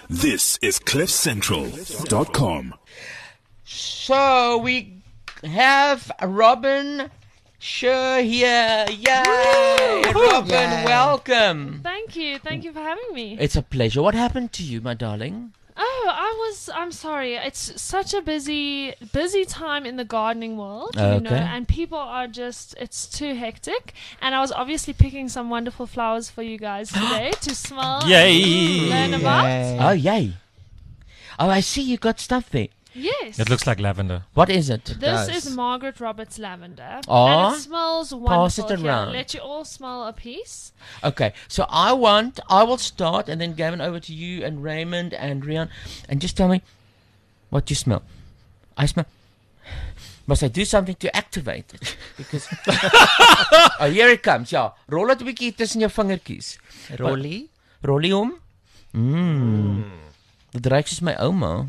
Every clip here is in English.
This is CliffCentral.com. So we have Robin Sher here. Yay! Robin, welcome. Thank you for having me. It's a pleasure. What happened to you, my darling? I'm sorry. It's such a busy time in the gardening world, Okay. you know, and people are it's too hectic. And I was obviously picking some wonderful flowers for you guys today to smell. Yay! Learn about. Oh, yay. Oh, I see you got stuff there. Yes. It looks like lavender. What is it? This is Margaret Roberts lavender. Oh. And it smells wonderful. Pass it Here, around. let you all smell a piece. Okay, so I will start and then Gavin over to you and Raymond and Rian, and just tell me what you smell. I smell. Must I do something to activate it? Because oh, here it comes. Ja, rol dit 'n bietjie tussen jou vingertjies. Rollie om. Dit ruik soos my ouma.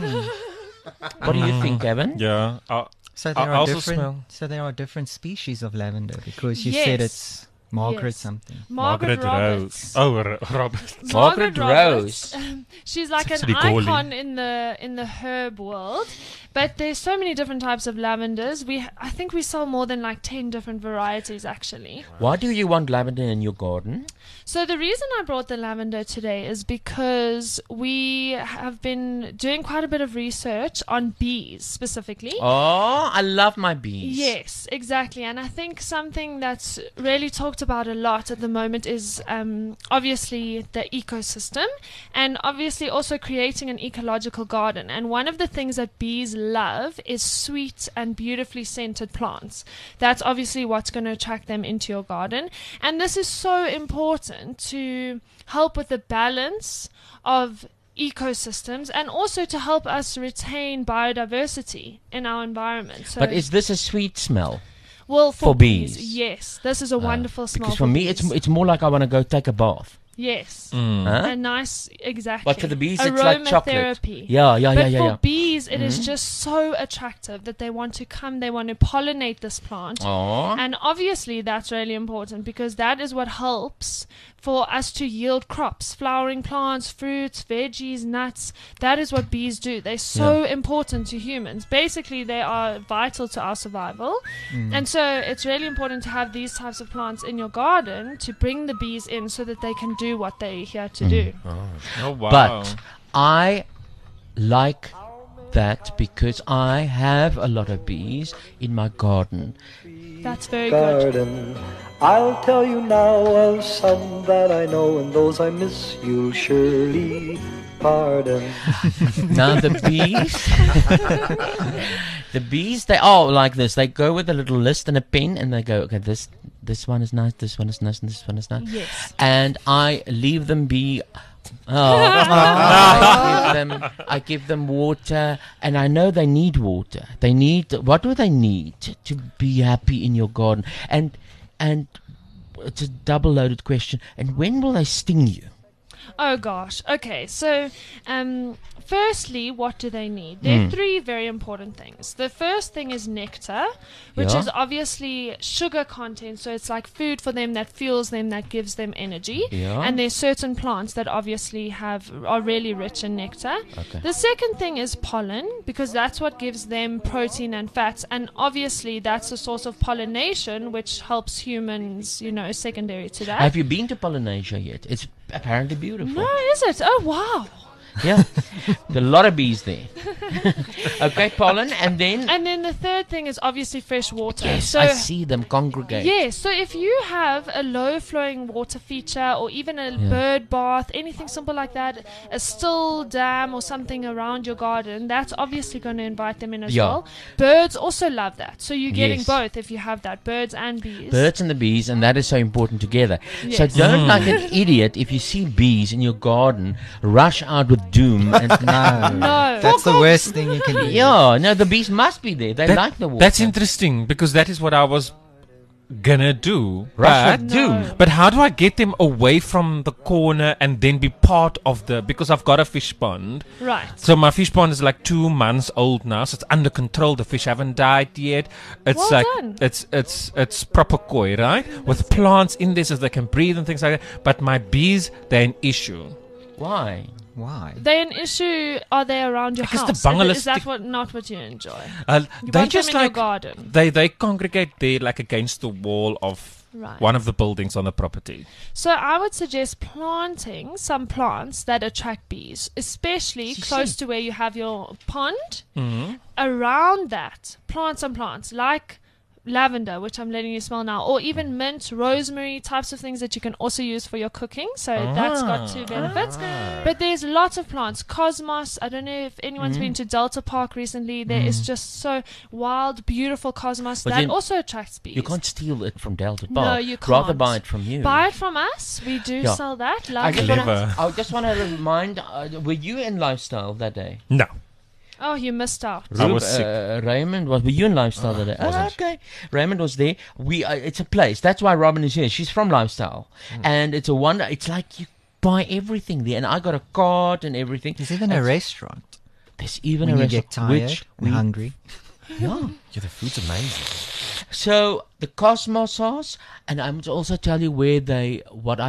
What do you think, Gavin? Yeah. So I there also are different. smell- So there are different species of lavender because you Yes. said it's Margaret Yes. something. Margaret Roberts. Rose. Oh, Robert. Margaret Roberts. Rose. She's like an Actually golly. icon in the herb world, but there's so many different types of lavenders. I think we sell more than like 10 different varieties actually. Why do you want lavender in your garden? So the reason I brought the lavender today is because we have been doing quite a bit of research on bees specifically. Oh, I love my bees. Yes, exactly. And I think something that's really talked about a lot at the moment is obviously the ecosystem and obviously also creating an ecological garden. And one of the things that bees love is sweet and beautifully scented plants. That's obviously what's going to attract them into your garden. And this is so important to help with the balance of ecosystems and also to help us retain biodiversity in our environment. So But is this a sweet smell? well, for bees? yes, this is a wonderful smell. Because for me, it's more like I want to go take a bath. yes, Huh? a nice exactly. But for the bees, it's like chocolate. Aromatherapy. Yeah. But for bees, it is just so attractive that they want to come, they want to pollinate this plant. Oh. And obviously, that's really important because that is what helps for us to yield crops, flowering plants, fruits, veggies, nuts. That is what bees do. They're so important to humans. Basically, they are vital to our survival. And so it's really important to have these types of plants in your garden to bring the bees in so that they can do what they're here to do. Oh, wow. But I like that because I have a lot of bees in my garden. That's very good. Garden. I'll tell you now of some that I know, and those I miss you'll surely pardon. Now the bees, they are like this. They go with a little list and a pen, and they go, okay, this one is nice, this one is nice, and this one is nice. Yes. And I leave them be. I give them water, and I know they need water. What do they need to be happy in your garden? And it's a double-loaded question. And when will they sting you? Oh gosh. Okay. So, firstly, what do they need? There are three very important things. The first thing is nectar, which Yeah. is obviously sugar content. So it's like food for them that fuels them, that gives them energy. Yeah. And there's certain plants that obviously are really rich in nectar. Okay. The second thing is pollen, because that's what gives them protein and fats. And obviously that's a source of pollination, which helps humans, secondary to that. Have you been to Polynesia yet? It's apparently beautiful. No, is it? Oh, wow. Yeah. There are a lot of bees there. Okay, pollen, and then... And then the third thing is obviously fresh water. yes, So, I see them congregate. yes, so if you have a low flowing water feature or even a bird bath, anything simple like that, a still dam or something around your garden, that's obviously going to invite them in as Yeah. well. Birds also love that. So you're getting Yes. both if you have that, birds and bees. Birds and the bees, and that is so important together. So Yes. don't, like an idiot, if you see bees in your garden, rush out with doom. And No. That's the worst thing you can do. yeah, no, the bees must be there. They like the water. That's interesting because that is what I was gonna do. Rush But, with doom. No. but how do I get them away from the corner and then be part of because I've got a fish pond. Right. So my fish pond is like 2 months old now, so it's under control. The fish haven't died yet. It's Well like done. it's proper koi, right? With plants in there so they can breathe and things like that. But my bees, they're an issue. Why? Why? They're an issue. Are they around your Because the house? bungalow Is that stick- what not what you enjoy? Uh, You they want just them in your like garden, they congregate there like against the wall of right? one of the buildings on the property. So I would suggest planting some plants that attract bees, especially close to where you have your pond. Mm-hmm. Around that, plant some plants like lavender, which I'm letting you smell now, or even mint, rosemary, types of things that you can also use for your cooking. So that's got two benefits. But there's lots of plants. Cosmos, I don't know if anyone's been to Delta Park recently. There is just so wild, beautiful cosmos But that then also attracts bees. You can't steal it from Delta No, Park. you Rather can't. buy it from you. Buy it from us. We do Yeah. sell that. I just, Lovely. Clever. want to remind, were you in Lifestyle that day? No. Oh, you missed out. I was sick. Raymond were you in Lifestyle that day? Okay. Raymond was there. It's a place. That's why Robin is here. She's from Lifestyle, and it's a wonder. It's like you buy everything there, and I got a card and everything. There's even a restaurant. There's even When a you get restaurant tired which and hungry. yeah. Yeah, the food's amazing. So the Cosmos sauce, and I'm to also tell you where they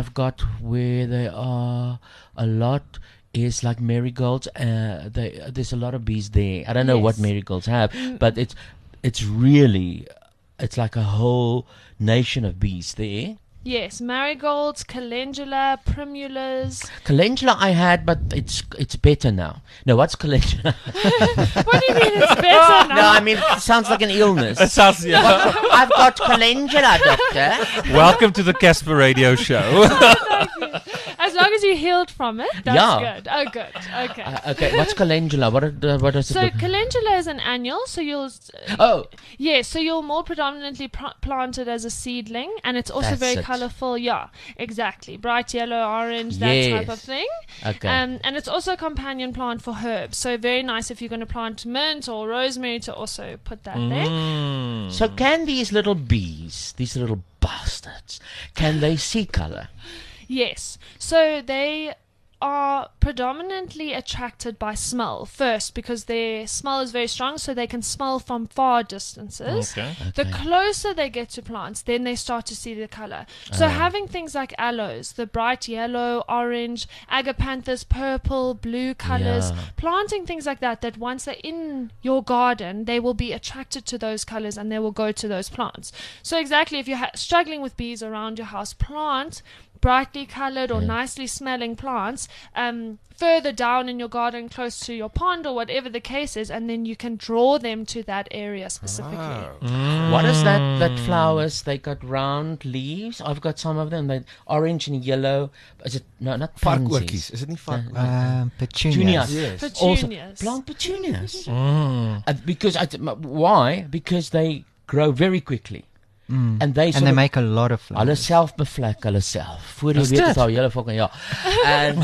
are a lot is like marigolds. There's a lot of bees there. I don't know what Yes. marigolds have, but it's really like a whole nation of bees there. Yes, marigolds, calendula, primulas. Calendula I had, but it's better now. No, what's calendula? What do you mean it's better now? No, I mean it sounds like an illness. It sounds, yeah. I've got calendula, doctor. Welcome to the Casper Radio Show. As long as you healed from it, that's Yeah. good. Oh, good. Okay. Okay, what's calendula? What does it So do? calendula is an annual, so you'll Oh, so you'll more predominantly plant it as a seedling, and it's also That's very it. colourful. Yeah, exactly, bright yellow, orange, that type of Yes. thing. okay. And it's also a companion plant for herbs, so very nice if you're going to plant mint or rosemary to also put that there. Mm. So can these little bees, these little bastards, can they see color? Yes. So they are predominantly attracted by smell first because their smell is very strong, so they can smell from far distances. Okay. The closer they get to plants, then they start to see the color. So having things like aloes, the bright yellow, orange, agapanthus, purple, blue colors, Yeah. planting things like that once they're in your garden, they will be attracted to those colors and they will go to those plants. So exactly, if you're struggling with bees around your house, plant brightly colored or nicely smelling plants further down in your garden close to your pond or whatever the case is, and then you can draw them to that area specifically. What is that flowers? They got round leaves. I've got some of them. They orange and yellow. Is it no? Not pansies. Varkoortjies. Is it nie vark? Petunias. Petunias. Yes. Petunias. Also, plant petunias. Mm. Because why? Because they grow very quickly. And they And they make a lot of Hulle flowers. self bevlek hulle self. Voor jy Is weet dit? is al hele fucking ja. And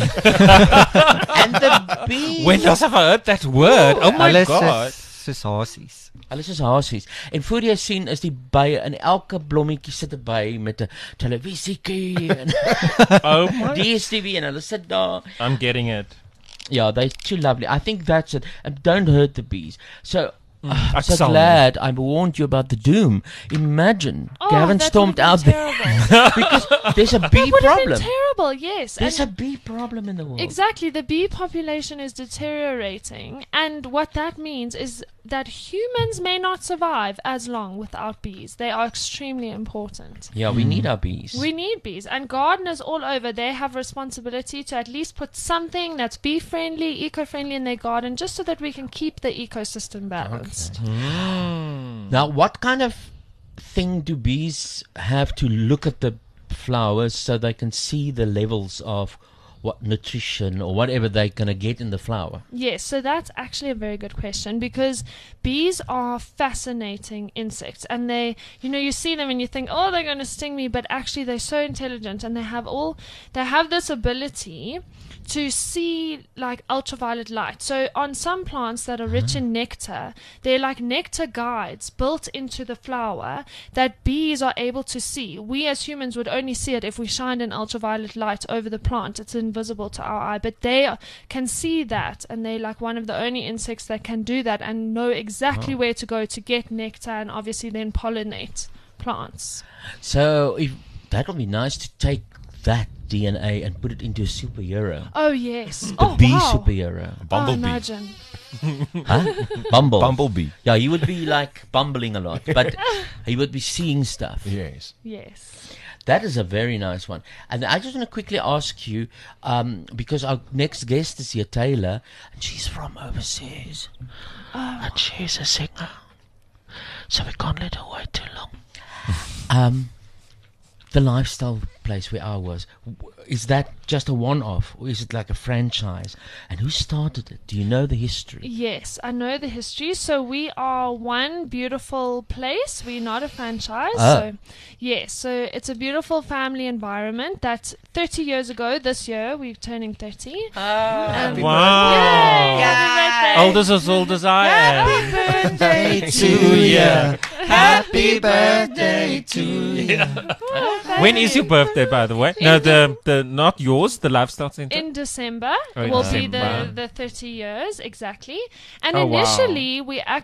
and the bees. When else have I heard that word? Oh my Hulle God. soos hasies. Hulle is hasies. En voor jy sien is die bye in elke blommetjie sit 'n by met 'n televisietjie en Oh my. DStv en hulle sit daar. I'm getting it. Yeah, they're too lovely. I think that's it. And don't hurt the bees. So I'm so Axel. glad I warned you about the doom. Imagine Gavin that stormed would have out been there terrible. because there's a bee That would have been problem. terrible, yes. There's And a bee problem in the world. exactly, the bee population is deteriorating, and what that means is that humans may not survive as long without bees. They are extremely important. Yeah, we need our bees. We need bees, and gardeners all over, they have responsibility to at least put something that's bee friendly, eco friendly in their garden, just so that we can keep the ecosystem balanced. Now, what kind of thing do bees have to look at the flowers so they can see the levels of what nutrition or whatever they're going to get in the flower? Yes, so that's actually a very good question because bees are fascinating insects, and they, you see them and you think, oh, they're going to sting me, but actually they're so intelligent, and they have this ability to see like ultraviolet light. So on some plants that are rich in nectar, they're like nectar guides built into the flower that bees are able to see. We as humans would only see it if we shined an ultraviolet light over the plant. It's invisible to our eye, but they can see that, and they're like one of the only insects that can do that and know exactly where to go to get nectar and obviously then pollinate plants. So if that would be nice to take that DNA and put it into a superhero. Oh yes. The bee wow. superhero. Oh, Bumblebee. imagine. Huh? Bumble. Bumblebee. Yeah, he would be like bumbling a lot, but he would be seeing stuff. Yes. Yes. That is a very nice one. And I just want to quickly ask you, because our next guest is here, Taylor, and she's from overseas. And she's a singer. So we can't let her wait too long. The lifestyle place where I was, is that just a one-off, or is it like a franchise? And who started it? Do you know the history? Yes, I know the history. So we are one beautiful place. We're not a franchise. Oh. So yes, so it's a beautiful family environment that 30 years ago, this year, we're turning 30. Happy Wow. Yay, happy birthday. Old as I am. Happy birthday to ya. Happy birthday to you. When is your birthday, by the way? No, the not yours, the Lifestyle Center. In December Oh, in will December. be the 30 years, exactly. And Oh, wow. initially,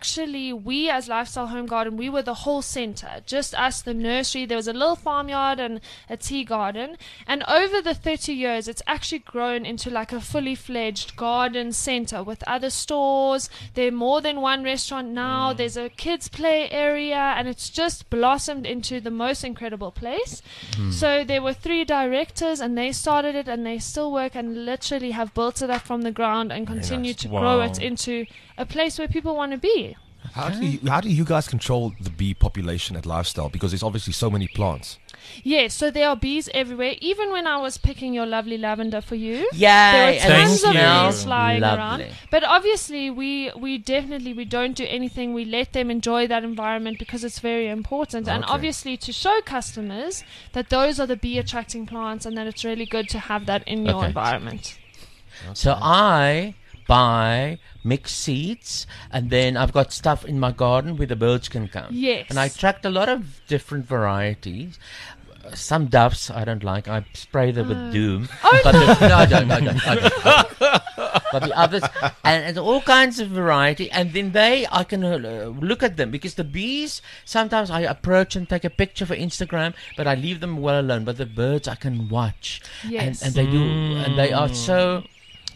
we as Lifestyle Home Garden, we were the whole center. Just us, the nursery. There was a little farmyard and a tea garden. And over the 30 years, it's actually grown into like a fully fledged garden center with other stores. There are more than one restaurant now. There's a kids' play area, and it's just blossomed into the most incredible place. So there were 3 directors, and they started it, and they still work and literally have built it up from the ground and continue nice. to grow Wow. it into a place where people want to be. How do you guys control the bee population at Lifestyle? Because there's obviously so many plants. Yes, so there are bees everywhere. Even when I was picking your lovely lavender for you, Yay! there were and it tons of smells bees flying lovely. around. But obviously, we definitely don't do anything. We let them enjoy that environment because it's very important. And Okay. obviously, to show customers that those are the bee attracting plants and that it's really good to have that in your Okay. environment. So I buy mixed seeds, and then I've got stuff in my garden where the birds can come. Yes. And I attract a lot of different varieties. Some doves I don't like. I spray them with doom. But no, I don't. I don't. But the others, and all kinds of variety. And then I can look at them, because the bees, sometimes I approach and take a picture for Instagram, but I leave them well alone. But the birds I can watch. Yes. And they do, and they are so...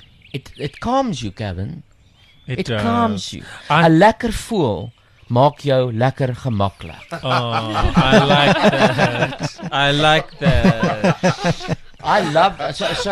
It calms you, Kevin. It calms you. I- 'n lekker voel maak jou lekker gemaklik. Oh, I like that. I like that. I love that.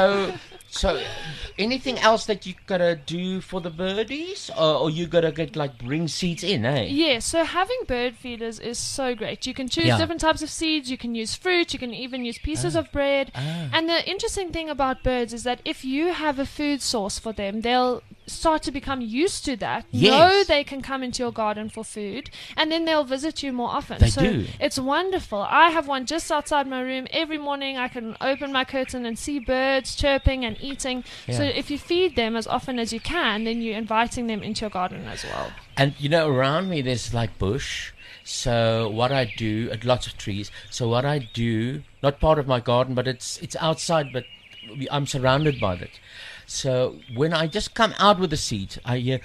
So anything else that you gotta do for the birdies, or you gotta bring seeds in, eh? Yeah, so having bird feeders is so great. You can choose Yeah. different types of seeds, you can use fruit, you can even use pieces of bread. And the interesting thing about birds is that if you have a food source for them, they'll start to become used to that. Yes. Know they can come into your garden for food, and then they'll visit you more often. They so do. It's wonderful. I have one just outside my room. Every morning I can open my curtain and see birds chirping and eating. So Yeah. if you feed them as often as you can, then you're inviting them into your garden as well. And around me there's like bush. So what I do, lots of trees. So what I do, not part of my garden, but it's outside, but I'm surrounded by it. So when I just come out with the seeds, I hear,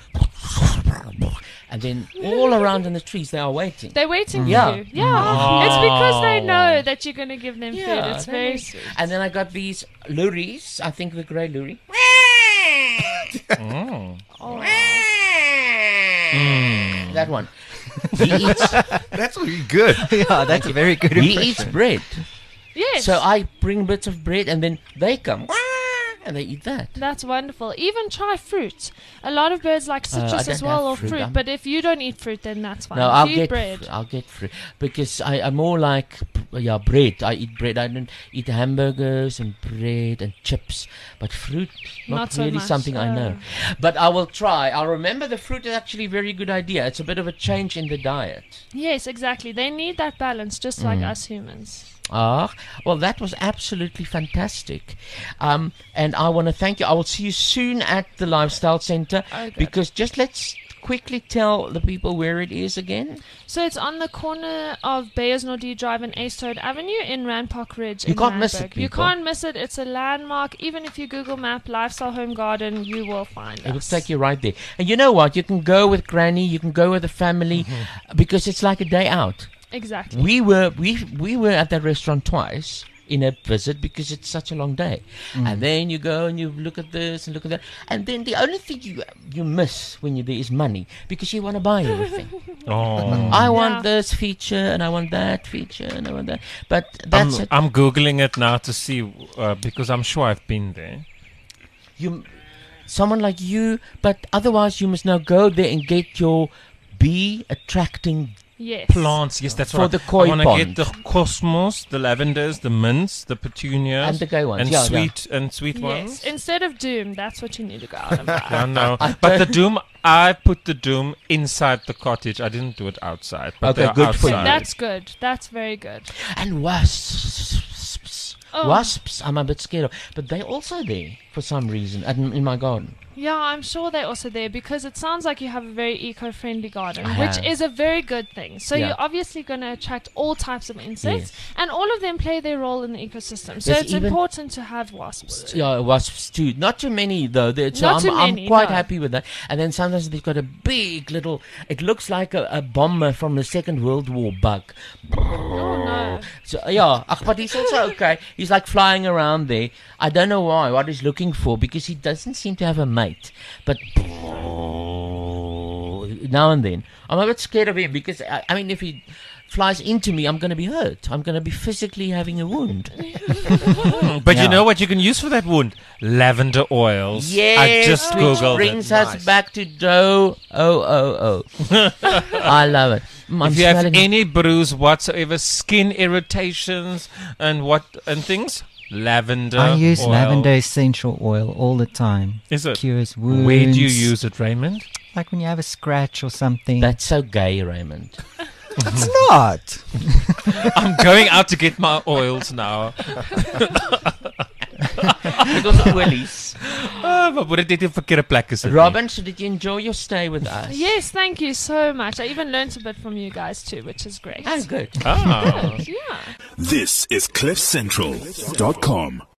and then all around in the trees they are waiting. They're waiting Yeah. for you. Yeah. It's because they know that you're going to give them food. It's they very wait. sweet. And then I got these luries. I think the grey lurie. That one. He eats. That's really good. Yeah, that's a very good He impression. eats bread. Yes. So I bring bits of bread, and then they come and they eat that. That's wonderful. Even try fruit. A lot of birds like citrus don't as well, or have fruit. fruit. But if you don't eat fruit, then that's fine. No, If I'll you eat get bread. I'll get fruit, because I'm more like bread. I eat bread. I don't eat hamburgers and bread and chips, but fruit Not so really much, something I know. But I will try. I'll remember the fruit is actually a very good idea. It's a bit of a change in the diet. Yes, exactly. They need that balance, just like us humans. Ah, well, that was absolutely fantastic. And I want to thank you. I will see you soon at the Lifestyle Center, Okay. because just let's quickly tell the people where it is again. So it's on the corner of Beyersnoddy Drive and Astoad Avenue in Randpark Ridge. You in can't miss it, Randburg. You people. can't miss it. It's a landmark. Even if you Google Map Lifestyle Home Garden, you will find It will us. take you right there. And you know what? You can go with Granny, you can go with the family, because it's like a day out. Exactly. We were at that restaurant twice in a visit because it's such a long day. And then you go and you look at this and look at that. And then the only thing you miss when you're there is money because you want to buy everything. I want this feature and I want that feature and I want that. But that's it. I'm Googling it now to see because I'm sure I've been there. Someone like you, but otherwise you must now go there and get your bee attracting plants. Yes, that's for right. the koi I want to pond. get the cosmos, the lavenders, the mints, the petunias, And the gay ones. and Yeah, sweet ones. Yes, instead of doom, that's what you need to go out and buy. I know. But the doom, I put the doom inside the cottage. I didn't do it outside. But Okay, they're good for you. outside. That's good. That's very good. And wasps. Oh. Wasps, I'm a bit scared of. But they're also there for some reason in my garden. Yeah, I'm sure they're also there because it sounds like you have a very eco-friendly garden, I which have. is a very good thing. So Yeah. you're obviously going to attract all types of insects, Yes. and all of them play their role in the ecosystem. So There's it's even- important to have wasps too. Yeah, wasps too. Not too many though. So Not too I'm many, quite no. happy with that. And then sometimes they've got a big little. It looks like a bomber from the Second World War bug. Oh no. So, yeah, but he's also okay. He's like flying around there. I don't know why. What he's looking for because he doesn't seem to have a mate. But now and then, I'm a bit scared of him because I mean, if he flies into me, I'm going to be hurt. I'm going to be physically having a wound. But Yeah. you know what you can use for that wound? Lavender oils. Yes, I just which googled brings it. us back to dough. Oh. I love it. I'm If you have smelling- any bruise whatsoever, skin irritations and things, lavender. I use oil. lavender essential oil all the time. Is it? Cures wounds. Where do you use it, Raymond? Like when you have a scratch or something. That's so gay, Raymond. It's not. I'm going out to get my oils now. Because of Willie's. Maar word dit nie op verkeerde plek is dit nie. Robin, so did you enjoy your stay with us? Yes, thank you so much. I even learnt a bit from you guys too, which is great. Oh, good. Ah. Yeah. This is CliffCentral.com.